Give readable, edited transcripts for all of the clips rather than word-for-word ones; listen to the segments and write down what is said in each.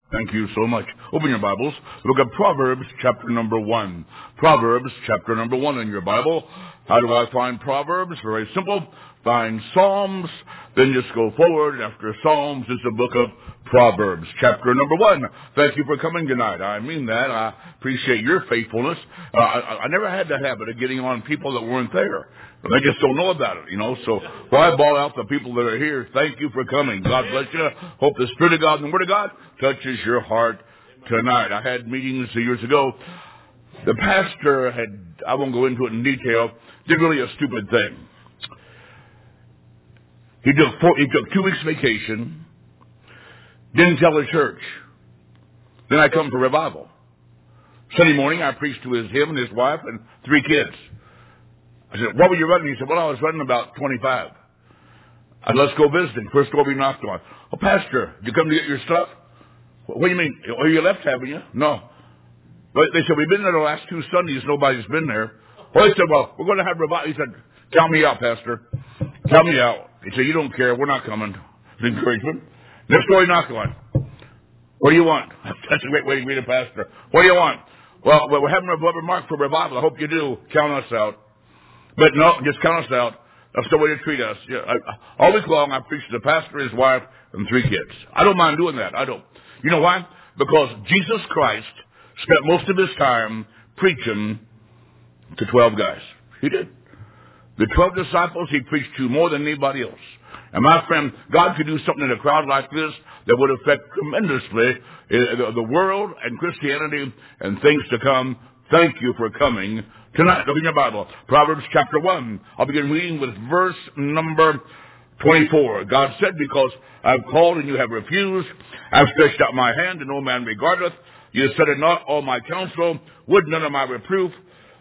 Thank you so much. Open your Bibles. Look at Proverbs chapter number 1. Proverbs chapter number 1 in your Bible. How do I find Proverbs? Very simple. Find Psalms, then just go forward. After Psalms is the book of Proverbs, chapter number 1. Thank you for coming tonight. I mean that. I appreciate your faithfulness. I never had that habit of getting on people that weren't there. They just don't know about it, So why ball out the people that are here? Thank you for coming. God bless you. Hope the Spirit of God and the Word of God touches your heart tonight. I had meetings years ago. The pastor I won't go into it in detail, did really a stupid thing. He took 2 weeks vacation, didn't tell the church. Then I come for revival. Sunday morning, I preached to him and his wife and 3 kids. I said, what were you running? He said, well, I was running about 25. I said, let's go visiting. First door we knocked on. Oh, Pastor, did you come to get your stuff? What do you mean? Oh, you left, haven't you? No. But they said, we've been there the last 2 Sundays. Nobody's been there. Well, they said, well, we're going to have revival. He said, count me out, Pastor. Count me out. He said, you don't care. We're not coming. It's encouragement. Next door we knocked on. What do you want? That's a great way to greet a pastor. What do you want? Well, we're having a brother Mark for revival. I hope you do. Count us out. But no, just count us out. That's the way to treat us. Yeah, all week long, I preach to the pastor, his wife, and 3 kids. I don't mind doing that. I don't. You know why? Because Jesus Christ spent most of his time preaching to 12 guys. He did. The 12 disciples he preached to more than anybody else. And my friend, God could do something in a crowd like this that would affect tremendously the world and Christianity and things to come. Thank you for coming tonight. Look in your Bible. Proverbs chapter 1. I'll begin reading with verse number 24. God said, because I've called and you have refused, I've stretched out my hand and no man regardeth. You said it not, all my counsel, would none of my reproof.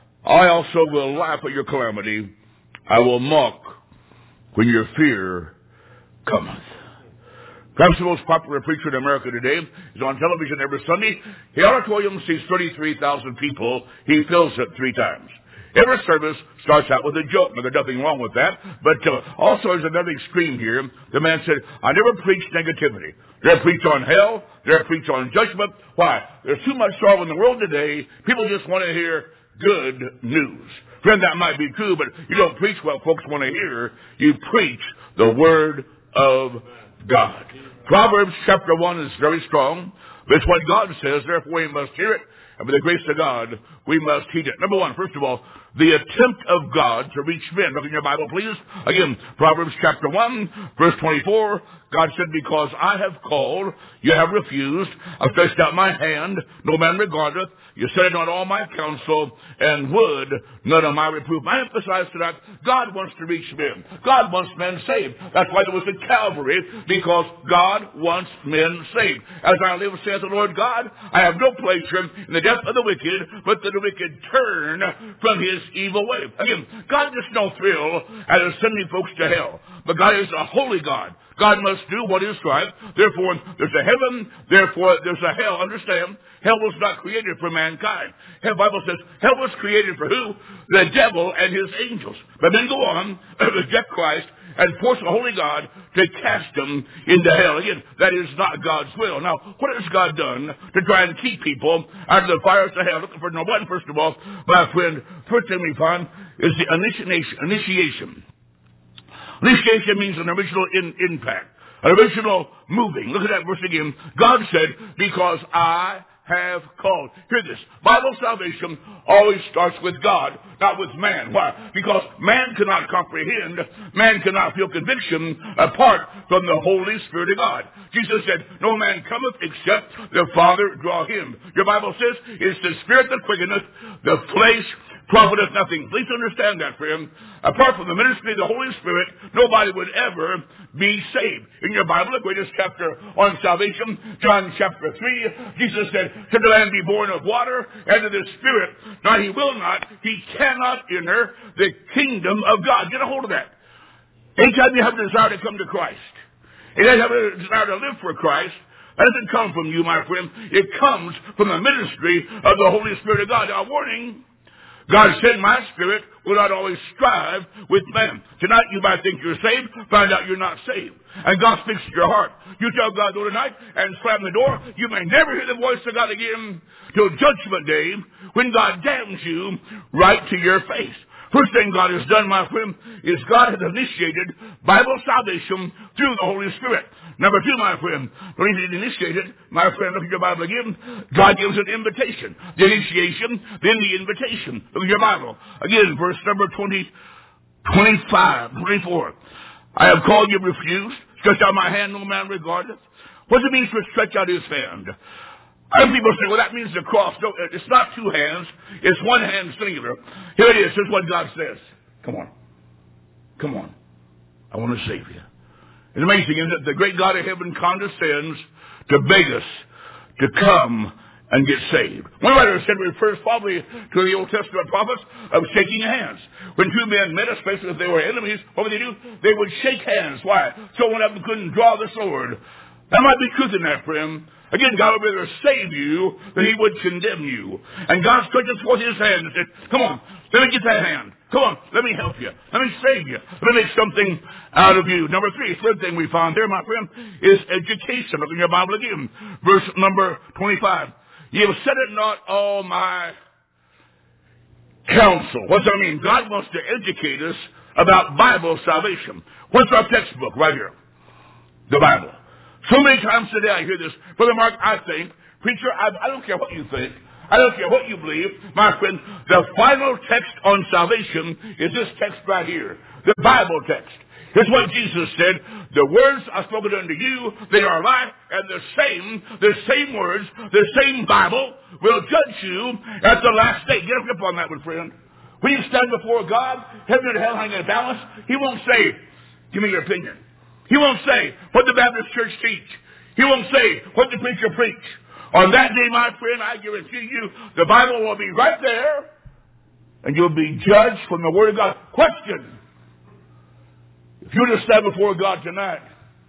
I also will laugh at your calamity. I will mock when your fear cometh. Perhaps the most popular preacher in America today is on television every Sunday. The auditorium sees 33,000 people. He fills it 3 times. Every service starts out with a joke. Now, there's nothing wrong with that. But also there's another extreme here. The man said, I never preach negativity. They preach on hell. They preach on judgment. Why? There's too much sorrow in the world today. People just want to hear good news. Friend, that might be true, but you don't preach what folks want to hear. You preach the Word of God. Proverbs chapter 1 is very strong. It's what God says, therefore we must hear it. And by the grace of God, we must heed it. Number 1, first of all, the attempt of God to reach men. Look in your Bible, please. Again, Proverbs chapter 1, verse 24. God said, because I have called, you have refused. I've stretched out my hand, no man regardeth. You said it not all my counsel, and would none of my reproof. I emphasize tonight, God wants to reach men. God wants men saved. That's why there was a Calvary, because God wants men saved. As I live, saith the Lord God, I have no pleasure in the death of the wicked, but that the wicked turn from his evil way. Again, God is no thrill at sending folks to hell, but God is a holy God. God must do what is right. Therefore, there's a heaven. Therefore, there's a hell. Understand? Hell was not created for mankind. The Bible says hell was created for who? The devil and his angels. But then go on, reject Christ, and force the holy God to cast them into hell. Again, that is not God's will. Now, what has God done to try and keep people out of the fires of hell? Looking for number 1, first of all, my friend, first thing we find is the initiation. Initiation means an original impact, an original moving. Look at that verse again. God said, because I have called. Hear this. Bible salvation always starts with God, not with man. Why? Because man cannot comprehend, man cannot feel conviction apart from the Holy Spirit of God. Jesus said, no man cometh except the Father draw him. Your Bible says, it's the Spirit that quickeneth, the flesh profiteth nothing. Please understand that, friend. Apart from the ministry of the Holy Spirit, nobody would ever be saved. In your Bible, the greatest chapter on salvation, John chapter 3, Jesus said, "Should the man be born of water and of the Spirit, now he will not, he cannot enter the kingdom of God." Get a hold of that. Anytime you have a desire to come to Christ, anytime you have a desire to live for Christ, that doesn't come from you, my friend. It comes from the ministry of the Holy Spirit of God. Now, warning, God said, my spirit will not always strive with man. Tonight you might think you're saved, find out you're not saved. And God speaks to your heart. You tell God no tonight and slam the door. You may never hear the voice of God again till Judgment Day when God damns you right to your face. First thing God has done, my friend, is God has initiated Bible salvation through the Holy Spirit. Number two, my friend, when He initiated, my friend, look at your Bible again, God gives an invitation. The initiation, then the invitation. Look at your Bible. Again, verse number 24. I have called you, refused. Stretch out my hand, no man regardeth. What does it mean to stretch out His hand? Other people say, well, that means the cross. No, it's not two hands. It's one hand singular. Here it is. Here's what God says. Come on. Come on. I want to save you. It's amazing, isn't it? The great God of heaven condescends to beg us to come and get saved. One writer said it refers probably to the Old Testament prophets of shaking hands. When two men met, especially if they were enemies, what would they do? They would shake hands. Why? So one of them couldn't draw the sword. There might be truth in that, friend. Again, God would rather save you than He would condemn you. And God stretches forth His hand and said, come on, let me get that hand. Come on, let me help you. Let me save you. Let me make something out of you. Number three, third thing we found there, my friend, is education. Look in your Bible again. Verse number 25. Ye have said it not all my counsel. What's that mean? God wants to educate us about Bible salvation. What's our textbook? Right here. The Bible. So many times today I hear this. Brother Mark, I think, preacher, I don't care what you think. I don't care what you believe. My friend, the final text on salvation is this text right here. The Bible text. Here's what Jesus said. The words are spoken unto you. They are life, and the same words, the same Bible will judge you at the last day. Get a grip on that one, friend. When you stand before God, heaven and hell hang in a balance, He won't say, give me your opinion. He won't say what the Baptist church teach. He won't say what the preacher preach. On that day, my friend, I guarantee you, the Bible will be right there, and you'll be judged from the Word of God. Question. If you were to stand before God tonight,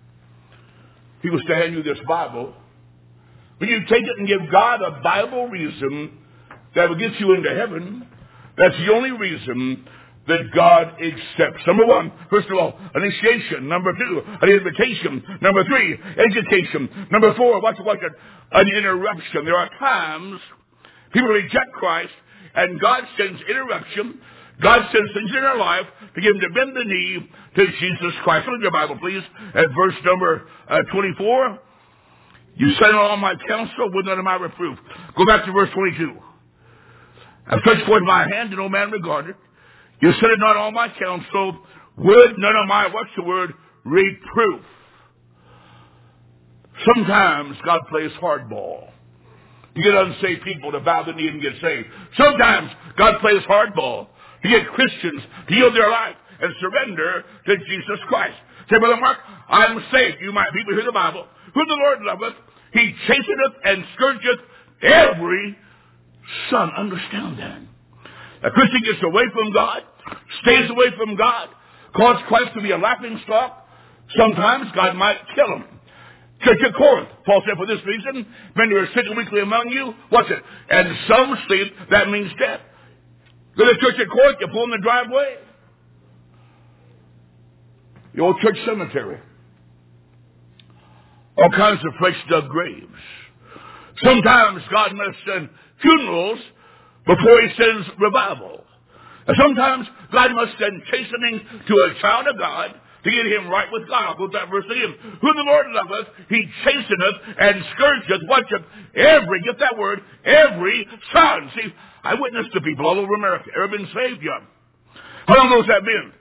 He was to hand you this Bible. Will you take it and give God a Bible reason that will get you into heaven? That's the only reason that God accepts. Number one, first of all, initiation. Number two, an invitation. Number three, education. Number four, watch it, an interruption. There are times people reject Christ, and God sends interruption. God sends things in our life to get them to bend the knee to Jesus Christ. Look at your Bible, please, at verse number 24. You said all my counsel with none of my reproof. Go back to verse 22. I stretched forth my hand, and no man regarded. You said it not all my counsel, would none of my, what's the word, reproof. Sometimes God plays hardball. You get unsaved people to bow the knee and get saved. Sometimes God plays hardball to get Christians to yield their life and surrender to Jesus Christ. Say, Brother Mark, I'm saved. You might people hear the Bible. Who the Lord loveth, He chasteneth and scourgeth every son. Understand that. A Christian gets away from God, stays away from God, causes Christ to be a laughing stock. Sometimes God might kill him. Church at Corinth, Paul said, for this reason, many are sick and weakly among you. What's it? And some sleep. That means death. Go to the church at Corinth, you pull in the driveway. The old church cemetery. All kinds of fresh dug graves. Sometimes God must send funerals before He sends revival. And sometimes God must send chastening to a child of God to get him right with God. I'll quote that verse again. Who the Lord loveth, He chasteneth and scourgeth, watcheth every, get that word, every son. See, I witnessed to people all over America. Ever been saved yet? How long has that been?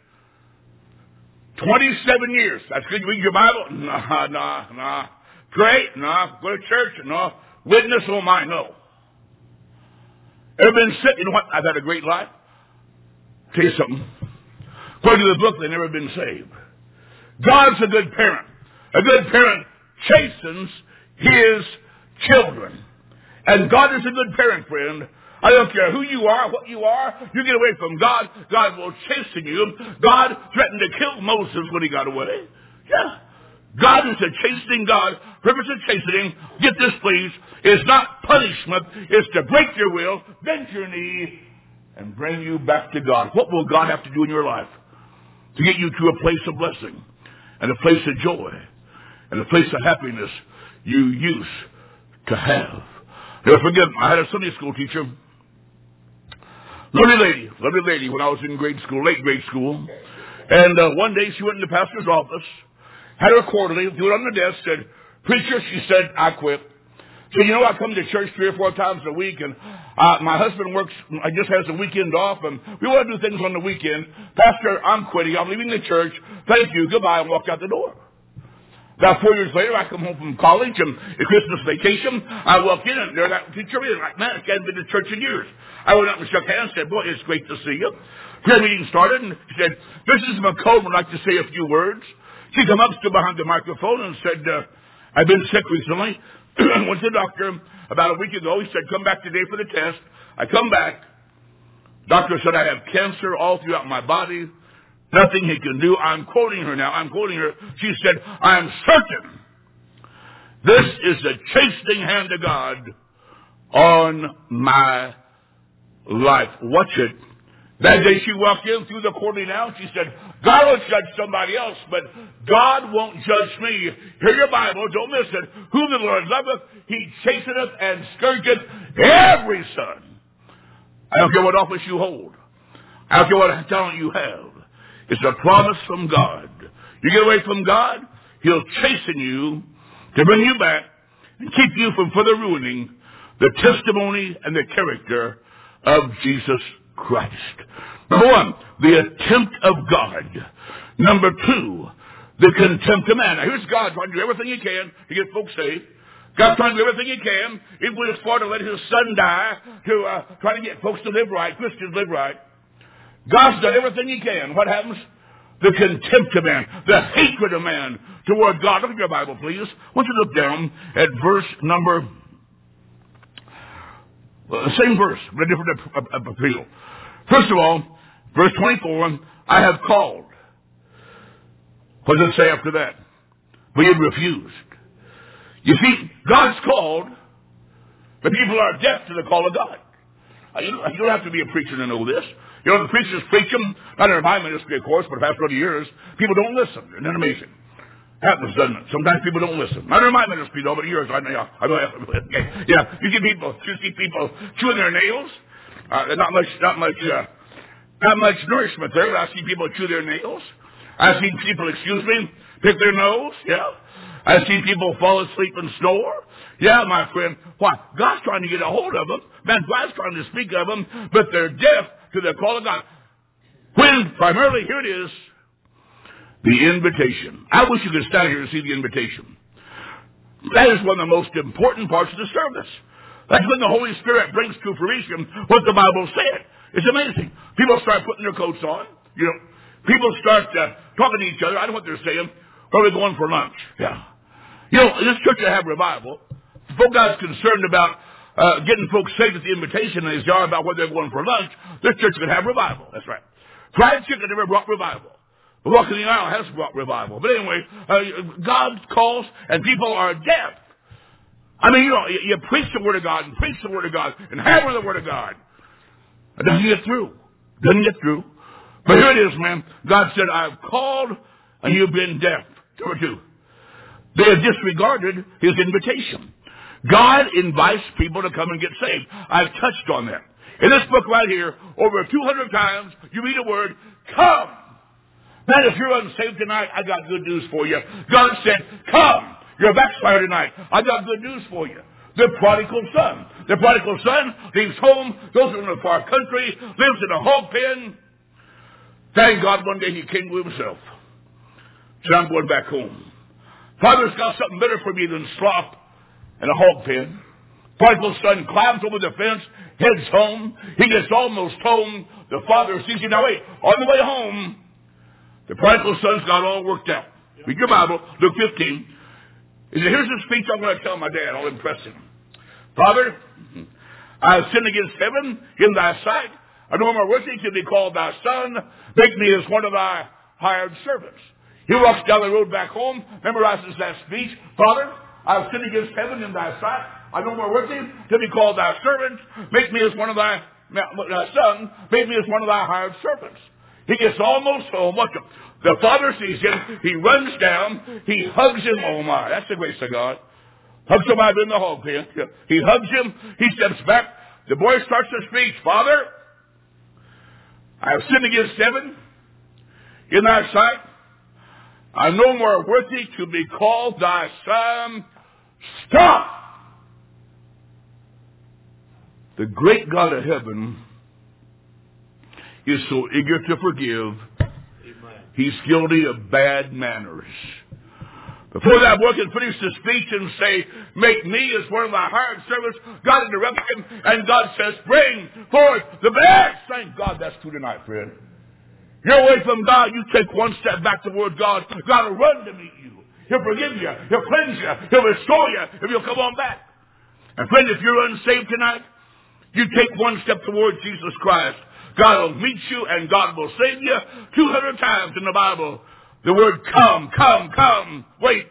27 years. That's good. You read your Bible? Nah. Pray? Nah. Go to church? No. Witness? Oh my, no. Ever been sick? You know what? I've had a great life. Tell you something. According to the book, they've never been saved. God's a good parent. A good parent chastens His children. And God is a good parent, friend. I don't care who you are, what you are. You get away from God, God will chasten you. God threatened to kill Moses when he got away. Yeah. God is a chastening God. Purpose of chastening, get this please, is not punishment. It's to break your will, bend your knee, and bring you back to God. What will God have to do in your life to get you to a place of blessing and a place of joy and a place of happiness you used to have? Never forget, I had a Sunday school teacher, lovely lady when I was in grade school, late grade school. And one day she went in the pastor's office, had her quarterly, threw it on the desk, said, "Preacher," she said, "I quit." So, I come to church 3 or 4 times a week, and my husband works, I just has the weekend off, and we want to do things on the weekend. "Pastor, I'm quitting. I'm leaving the church. Thank you. Goodbye," and walked out the door. About 4 years later, I come home from college, and a Christmas vacation, I walked in, and there that teacher is. Like, man, she hadn't been to church in years. I went up and shook hands and said, "Boy, it's great to see you." Prayer meeting started, and she said, "Mrs. McComb would like to say a few words." She came up, stood behind the microphone, and said, "I've been sick recently. Went to the doctor about a week ago. He said, come back today for the test. I come back. Doctor said I have cancer all throughout my body. Nothing he can do." I'm quoting her now. I'm quoting her. She said, "I am certain this is the chastening hand of God on my life." Watch it. That day she walked in through the quarterly now. She said, "God will judge somebody else, but God won't judge me." Hear your Bible. Don't miss it. "Whom the Lord loveth, he chasteneth and scourgeth every son." I don't care what office you hold. I don't care what talent you have. It's a promise from God. You get away from God, he'll chasten you to bring you back and keep you from further ruining the testimony and the character of Jesus Christ. Number 1, the attempt of God. Number 2, the contempt of man. Now here's God trying to do everything he can to get folks saved. God's trying to do everything he can, even when it's far to let his son die, to try to get folks to live right, Christians live right. God's done everything he can. What happens? The contempt of man, the hatred of man toward God. Look at your Bible, please. I want you to look down at verse number, same verse, but a different appeal. First of all, verse 24, "I have called." What does it say after that? But you refused. You see, God's called, but people are deaf to the call of God. You don't have to be a preacher to know this. The preachers preach them, not in my ministry, of course, but the past 20 years, people don't listen. Isn't that amazing? Happens, doesn't it? Sometimes people don't listen. Not in my ministry, though, but yours, I know. Yeah, you see people chewing their nails. Not much nourishment there, but I see people chew their nails. I've seen people, pick their nose. Yeah. I've seen people fall asleep and snore. Yeah, my friend. Why? God's trying to get a hold of them. Man, God's trying to speak of them, but they're deaf to the call of God. When, primarily, here it is, the invitation. I wish you could stand here to see the invitation. That is one of the most important parts of the service. That's when the Holy Spirit brings to fruition what the Bible said. It's amazing. People start putting their coats on. People start talking to each other. I don't know what they're saying. Where are we going for lunch? Yeah. This church will have revival. If God's concerned about getting folks saved at the invitation and they are about where they're going for lunch, this church can have revival. That's right. Fried chicken never brought revival. The walk in the aisle has brought revival. But anyway, God calls and people are deaf. I mean, you preach the Word of God and preach the Word of God and hammer the Word of God. It doesn't get through. Doesn't get through. But here it is, man. God said, "I've called and you've been deaf." Number 2. They have disregarded his invitation. God invites people to come and get saved. I've touched on that. In this book right here, over 200 times, you read a word, "Come." Man, if you're unsaved tonight, I got good news for you. God said, "Come." You're a backslider tonight. I got good news for you. The prodigal son. The prodigal son leaves home, goes to a far country, lives in a hog pen. Thank God one day he came to himself. Said, "I'm going back home. Father's got something better for me than slop and a hog pen." Prodigal son climbs over the fence, heads home. He gets almost home. The father sees him. Now wait, on the way home, the prodigal son's got all worked out. Read your Bible, Luke 15. He said, "Here's the speech I'm going to tell my dad. I'll impress him. Father, I have sinned against heaven in thy sight. I no more worthy to be called thy son. Make me as one of thy hired servants." He walks down the road back home, memorizes that speech. "Father, I have sinned against heaven in thy sight. I no more worthy to be called thy servant. Make me as one of thy son, make me as one of thy hired servants. He gets almost home. What the father sees him. He runs down. He hugs him. Oh, my. That's the grace of God. Hugs him out in the hog pen. He hugs him. He steps back. The boy starts to speak. Father, I have sinned against heaven in thy sight. I'm no more worthy to be called thy son. Stop! The great God of heaven is so eager to forgive. Amen. He's guilty of bad manners. Before that boy can finish the speech and say, make me as one of thy hired servants, God interrupts him, and God says, bring forth the best. Thank God that's true tonight, friend. You're away from God, you take one step back toward God. God will run to meet you. He'll forgive you. He'll cleanse you. He'll restore you if you'll come on back. And friend, if you're unsaved tonight, you take one step toward Jesus Christ. God will meet you and God will save you. 200 times in the Bible, the word come, come, come. Wait.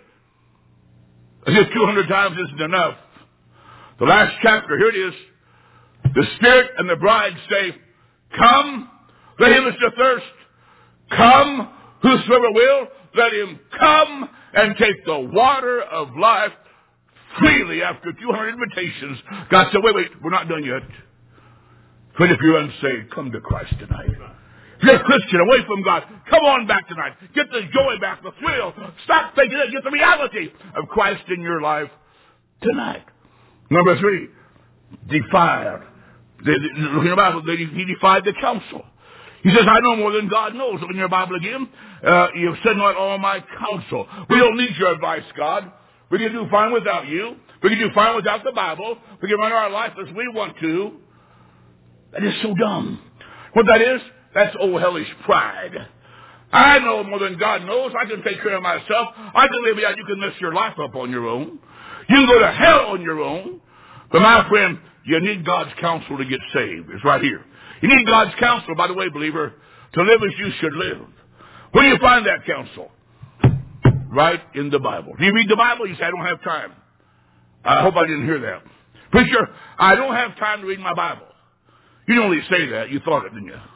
As if 200 times isn't enough. The last chapter, here it is. The Spirit and the bride say, come, let him is athirst. Come, whosoever will, let him come and take the water of life freely. After 200 invitations, God said, wait, we're not done yet. But if you're unsaved, come to Christ tonight. If you're a Christian away from God, come on back tonight. Get the joy back, the thrill. Stop thinking it. Get the reality of Christ in your life tonight. Number 3, defied. Look in the Bible, he defied the counsel. He says, I know more than God knows. Look in your Bible again. You've said not all my counsel. We don't need your advice, God. We can do fine without you. We can do fine without the Bible. We can run our life as we want to. That is so dumb. What that is, that's old hellish pride. I know more than God knows. I can take care of myself. I can live out. You can mess your life up on your own. You can go to hell on your own. But my friend, you need God's counsel to get saved. It's right here. You need God's counsel, by the way, believer, to live as you should live. Where do you find that counsel? Right in the Bible. Do you read the Bible? You say, I don't have time. I hope I didn't hear that. Preacher, I don't have time to read my Bible. You didn't only say that. You thought it, didn't you?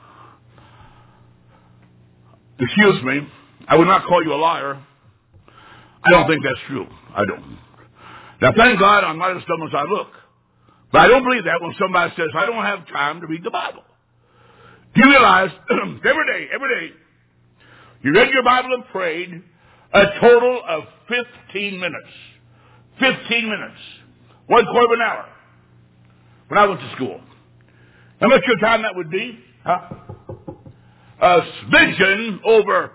Excuse me. I would not call you a liar. I don't think that's true. I don't. Now, thank God I'm not as dumb as I look. But I don't believe that when somebody says, I don't have time to read the Bible. Do you realize every day, you read your Bible and prayed a total of 15 minutes. 15 minutes. 1/4 of an hour. When I went to school. How much your time that would be? A smidgen over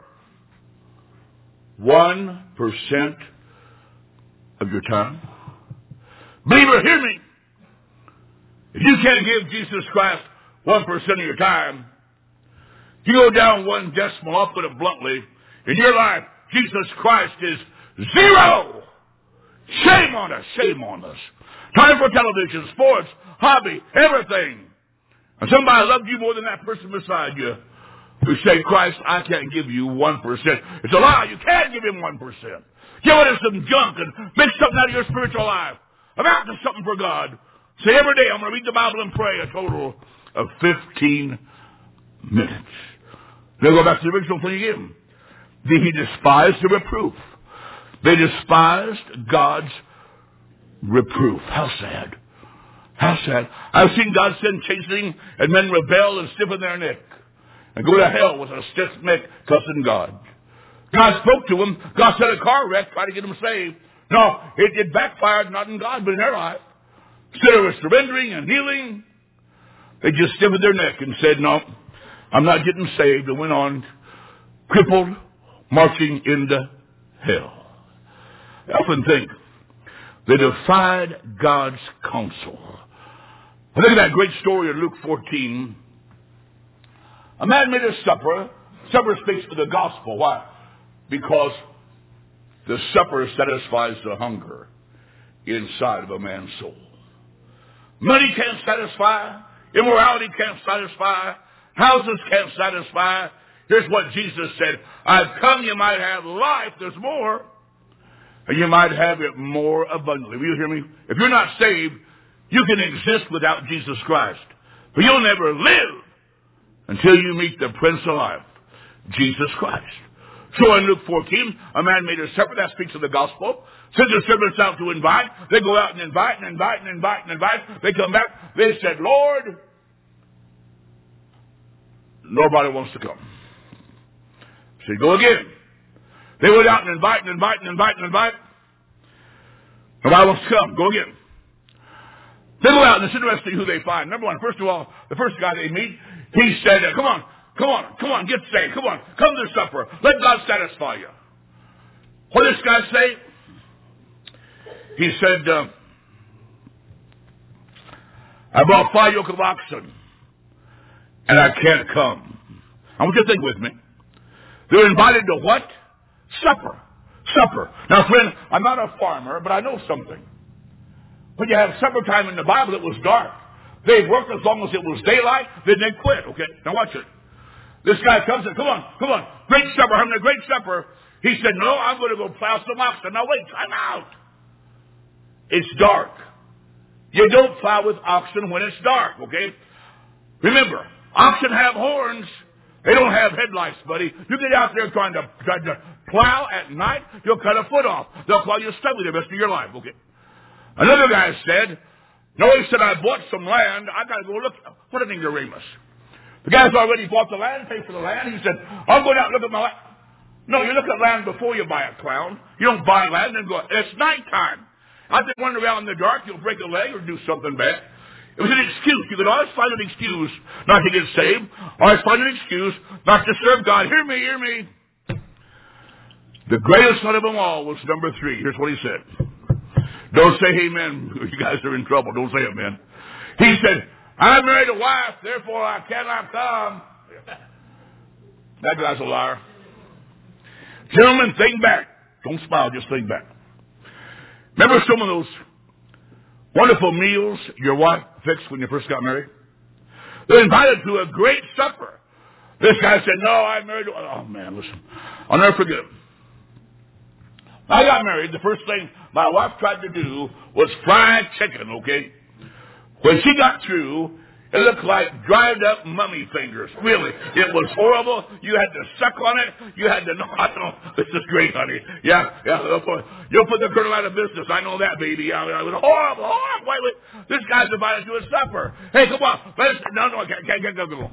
1% of your time. Believer, hear me. If you can't give Jesus Christ 1% of your time, if you go down one decimal, I'll put it bluntly, in your life, Jesus Christ is 0. Shame on us. Shame on us. Time for television, sports, hobby, everything. And somebody loved you more than that person beside you who say, Christ, I can't give you 1%. It's a lie. You can't give him 1%. Give it some junk and make something out of your spiritual life. Amount to something for God. Say every day, I'm going to read the Bible and pray a total of 15 minutes. Then go back to the original thing again. He despised the reproof. They despised God's reproof. How sad. How sad. I've seen God send chastening and men rebel and stiffen their neck and go to hell with a stiff neck cussing God. God spoke to them. God said a car wreck, tried to get them saved. No, it backfired not in God but in their life. Instead of surrendering and kneeling, they just stiffened their neck and said, no, I'm not getting saved, and went on crippled, marching into hell. I often think they defied God's counsel. I think of that great story in Luke 14. A man made a supper. Supper speaks for the gospel. Why? Because the supper satisfies the hunger inside of a man's soul. Money can't satisfy. Immorality can't satisfy. Houses can't satisfy. Here's what Jesus said. I've come you might have life. There's more. And you might have it more abundantly. Will you hear me? If you're not saved, you can exist without Jesus Christ. For you'll never live until you meet the Prince of Life, Jesus Christ. So in Luke 14, a man made a supper. That speaks of the gospel. Sent the servants out to invite. They go out and invite and invite and invite and invite. They come back. They said, Lord, nobody wants to come. So go again. They went out and invite and invite and invite and invite. Nobody wants to come. Go again. They go out, and it's interesting who they find. Number one, first of all, the first guy they meet, he said, come on, get saved. Come on, come to the supper. Let God satisfy you. What did this guy say? He said, I bought 5 yoke of oxen, and I can't come. I want you to think with me. They're invited to what? Supper. Supper. Now, friend, I'm not a farmer, but I know something. When you have supper time in the Bible, it was dark. They worked as long as it was daylight, then they quit. Okay, now watch it. This guy comes and, come on, great supper, having a great supper. He said, no, I'm going to go plow some oxen. Now wait, time out. It's dark. You don't plow with oxen when it's dark, okay? Remember, oxen have horns. They don't have headlights, buddy. You get out there trying to plow at night, you'll cut a foot off. They'll call you stubby the rest of your life, okay? Another guy said, no, he said, I bought some land. I got to go look. What an ignoramus. The guy's already bought the land, paid for the land. He said, I'll go down and look at my land. No, you look at land before you buy it, clown. You don't buy land and go, it's nighttime. I think running around in the dark, you'll break a leg or do something bad. It was an excuse. You could always find an excuse not to get saved. Always find an excuse not to serve God. Hear me, hear me. The greatest one of them all was number 3. Here's what he said. Don't say amen. You guys are in trouble. Don't say amen. He said, I married a wife, therefore I cannot come. That guy's a liar. Gentlemen, think back. Don't smile, just think back. Remember some of those wonderful meals your wife fixed when you first got married? They're invited to a great supper. This guy said, no, I married... Oh, man, listen. I'll never forget it. I got married. The first thing my wife tried to do was fried chicken, okay? When she got through, it looked like dried up mummy fingers. Really. It was horrible. You had to suck on it. You had to know, I don't know, this is great, honey. Yeah, you'll put the colonel out of business. I know that, baby. It was horrible. Wait. This guy's invited to a supper. Hey, come on. No, I can't go.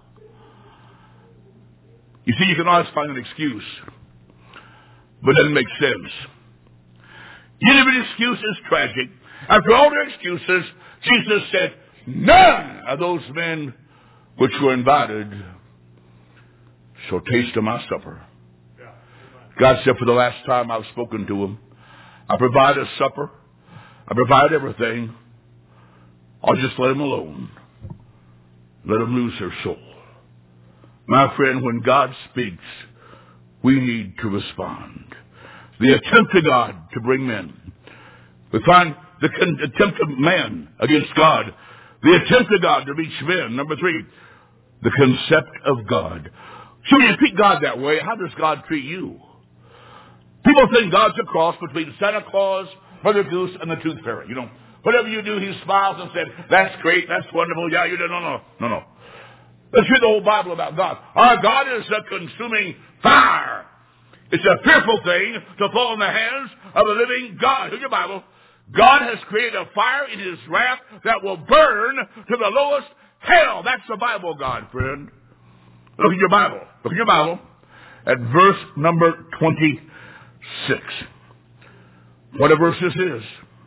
You see, you can always find an excuse, but it doesn't make sense. Any of an excuse is tragic. After all their excuses, Jesus said, none of those men which were invited shall taste of my supper. God said, for the last time I've spoken to them, I provide a supper. I provide everything. I'll just let them alone. Let them lose their soul. My friend, when God speaks, we need to respond. The attempt of God to bring men. We find the attempt of man against God. The attempt of God to reach men. Number 3, the concept of God. So when you treat God that way, how does God treat you? People think God's a cross between Santa Claus, Mother Goose, and the Tooth Fairy. You know, whatever you do, he smiles and said, that's great, that's wonderful. Yeah, you did. No. Let's read the whole Bible about God. Our God is a consuming fire. It's a fearful thing to fall in the hands of a living God. Here's your Bible. God has created a fire in his wrath that will burn to the lowest hell. That's the Bible, God, friend. Look at your Bible. Look at your Bible at verse number 26. What a verse this is.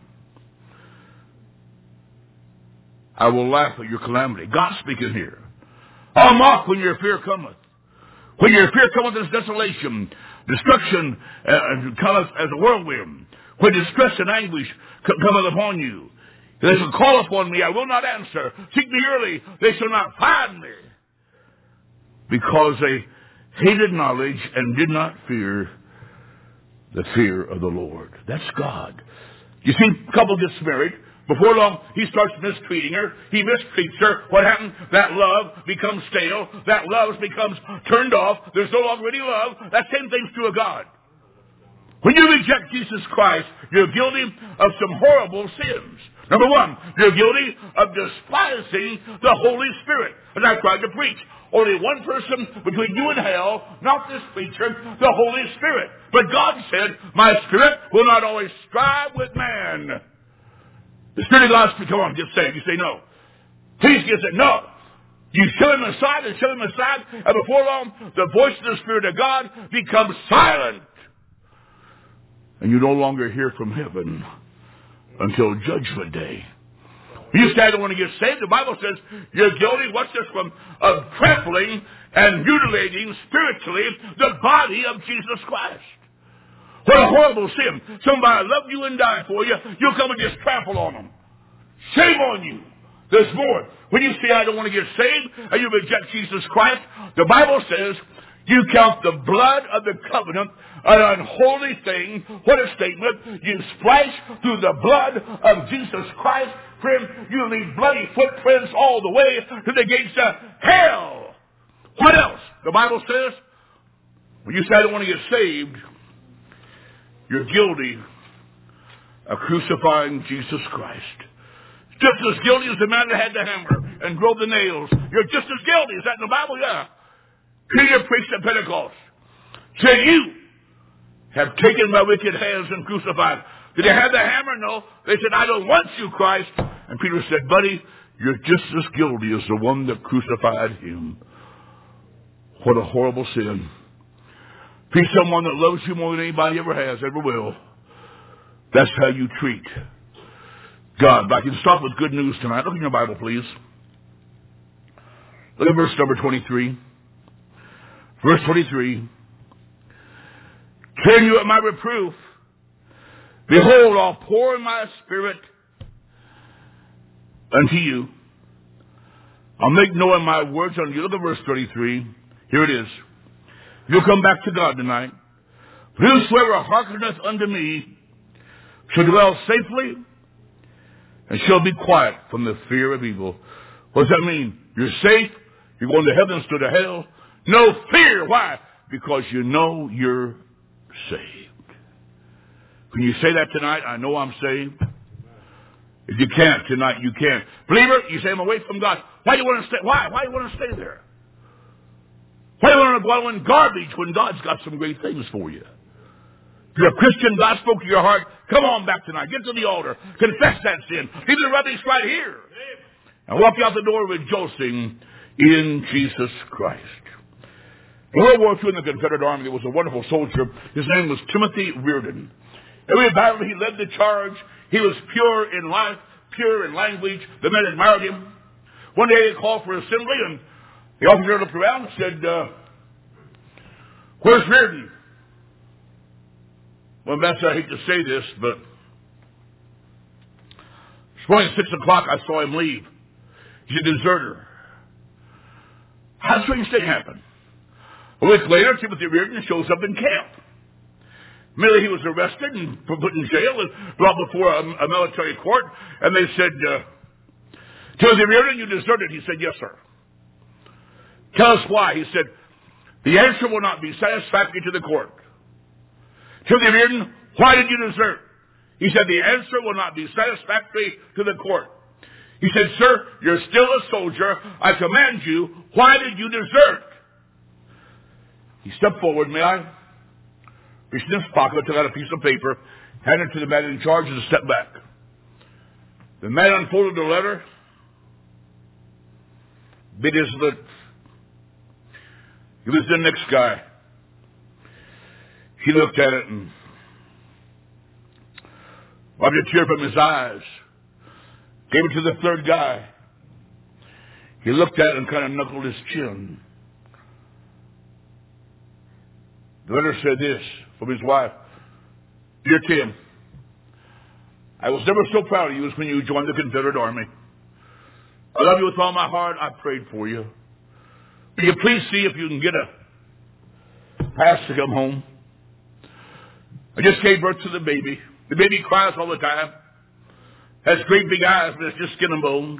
I will laugh at your calamity. God speaking here. I'll mock when your fear cometh. When your fear cometh as desolation, destruction cometh as a whirlwind. When distress and anguish cometh upon you. They shall call upon me, I will not answer. Seek me early, they shall not find me. Because they hated knowledge and did not fear the fear of the Lord. That's God. You see, a couple gets married. Before long, he starts mistreating her. He mistreats her. What happened? That love becomes stale. That love becomes turned off. There's no longer any love. That same thing's true of God. When you reject Jesus Christ, you're guilty of some horrible sins. Number one, you're guilty of despising the Holy Spirit. As I tried to preach, only one person between you and hell, not this preacher, the Holy Spirit. But God said, my Spirit will not always strive with man. The Spirit of God said, come on, just say it. You say no. Please get it. No. You shove him aside and shove him aside, and before long, the voice of the Spirit of God becomes silent. And you no longer hear from heaven until Judgment Day. You say, I don't want to get saved. The Bible says you're guilty, watch this, of trampling and mutilating spiritually the body of Jesus Christ. What a horrible sin. Somebody loved you and died for you. You'll come and just trample on them. Shame on you. There's more. When you say, I don't want to get saved, and you reject Jesus Christ, the Bible says you count the blood of the covenant an unholy thing. What a statement. You splash through the blood of Jesus Christ. Friend, you leave bloody footprints all the way to the gates of hell. What else? The Bible says, when you say, I don't want to get saved, you're guilty of crucifying Jesus Christ. Just as guilty as the man that had the hammer and drove the nails. You're just as guilty. Is that in the Bible? Yeah. Peter preached at Pentecost. Said, you have taken my wicked hands and crucified. Did they have the hammer? No. They said, I don't want you, Christ. And Peter said, buddy, you're just as guilty as the one that crucified him. What a horrible sin. Be someone that loves you more than anybody ever has, ever will. That's how you treat God. But I can start with good news tonight. Look in your Bible, please. Look at verse number 23. Verse 23. Turn you at my reproof. Behold, I'll pour in my Spirit unto you. I'll make known my words unto you. Look at verse 33. Here it is. You'll come back to God tonight. Whosoever hearkeneth unto me shall dwell safely and shall be quiet from the fear of evil. What does that mean? You're safe. You're going to heaven instead of hell. No fear. Why? Because you know you're saved. Can you say that tonight? I know I'm saved. If you can't tonight, you can't. Believer, you say I'm away from God. Why do you want to stay? Why? Why do you want to stay there? Why do you want to dwell in garbage when God's got some great things for you? If you're a Christian, God spoke to your heart. Come on back tonight. Get to the altar. Confess that sin. Leave the rubbish right here. And walk out the door rejoicing in Jesus Christ. In World War II in the Confederate Army, there was a wonderful soldier. His name was Timothy Reardon. Every battle he led the charge. He was pure in life, pure in language. The men admired him. One day they called for assembly, and the officer looked around and said, where's Reardon? Well, Master, I hate to say this, but this morning at 6 o'clock I saw him leave. He's a deserter. How strange thing happened. A week later, Timothy Reardon shows up in camp. Immediately he was arrested and put in jail and brought before a military court. And they said, Timothy Reardon, you deserted. He said, yes, sir. Tell us why. He said, the answer will not be satisfactory to the court. Timothy Reardon, why did you desert? He said, the answer will not be satisfactory to the court. He said, sir, you're still a soldier. I command you, why did you desert? He stepped forward, may I? Reached in his pocket, took out a piece of paper, handed it to the man in charge, and stepped back. The man unfolded the letter, bit his lip. He was the next guy. He looked at it and wiped a tear from his eyes. Gave it to the third guy. He looked at it and kind of knuckled his chin. The letter said this from his wife. Dear Tim, I was never so proud of you as when you joined the Confederate Army. I love you with all my heart. I prayed for you. Will you please see if you can get a pass to come home? I just gave birth to the baby. The baby cries all the time. Has great big eyes, but it's just skin and bones.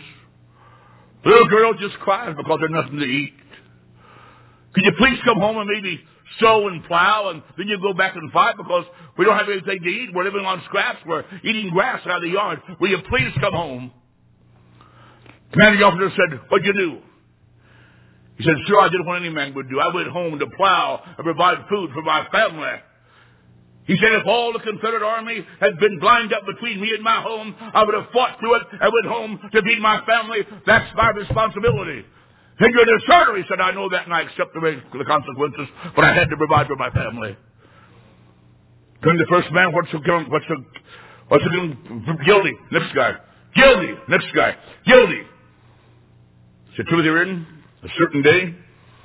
The little girl just cries because there's nothing to eat. Could you please come home and maybe sow and plow, and then you go back and fight because we don't have anything to eat. We're living on scraps. We're eating grass out of the yard. Will you please come home? The commanding officer said, what'd you do? He said, sir, I did what any man would do. I went home to plow and provide food for my family. He said, if all the Confederate Army had been lined up between me and my home, I would have fought through it and went home to feed my family. That's my responsibility. And you're a deserter. He said, I know that and I accept the consequences, but I had to provide for my family. Then the first man, what's guilty? Next guy. Guilty. Next guy. Guilty. Said Timothy Reardon, a certain day,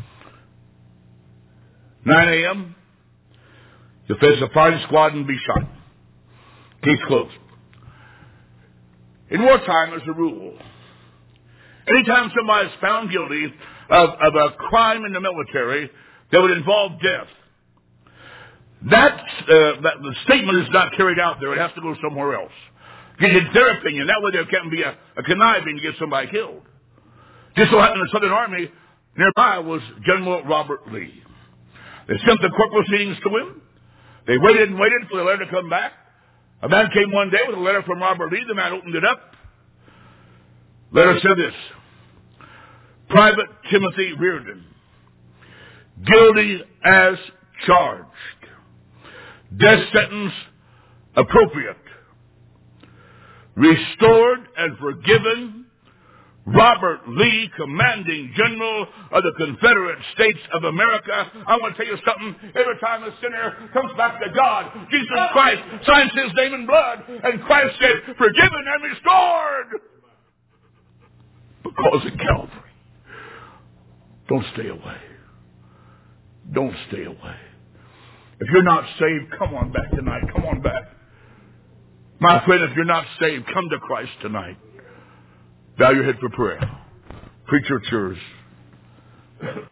9 a.m., you'll face a firing squad and be shot. Case closed. In wartime, as a rule, anytime somebody is found guilty of a crime in the military that would involve death, the statement is not carried out there. It has to go somewhere else. Get their opinion. That way there can't be a conniving to get somebody killed. Just so happened the Southern Army nearby was General Robert Lee. They sent the court proceedings to him. They waited and waited for the letter to come back. A man came one day with a letter from Robert Lee. The man opened it up. Letter said this: Private Timothy Reardon, guilty as charged. Death sentence appropriate. Restored and forgiven, Robert Lee, Commanding General of the Confederate States of America. I want to tell you something. Every time a sinner comes back to God, Jesus Christ signs his name in blood, and Christ said, forgiven and restored. Because of Calvary. Don't stay away. Don't stay away. If you're not saved, come on back tonight. Come on back. My friend, if you're not saved, come to Christ tonight. Bow your head for prayer. Preacher, it's yours.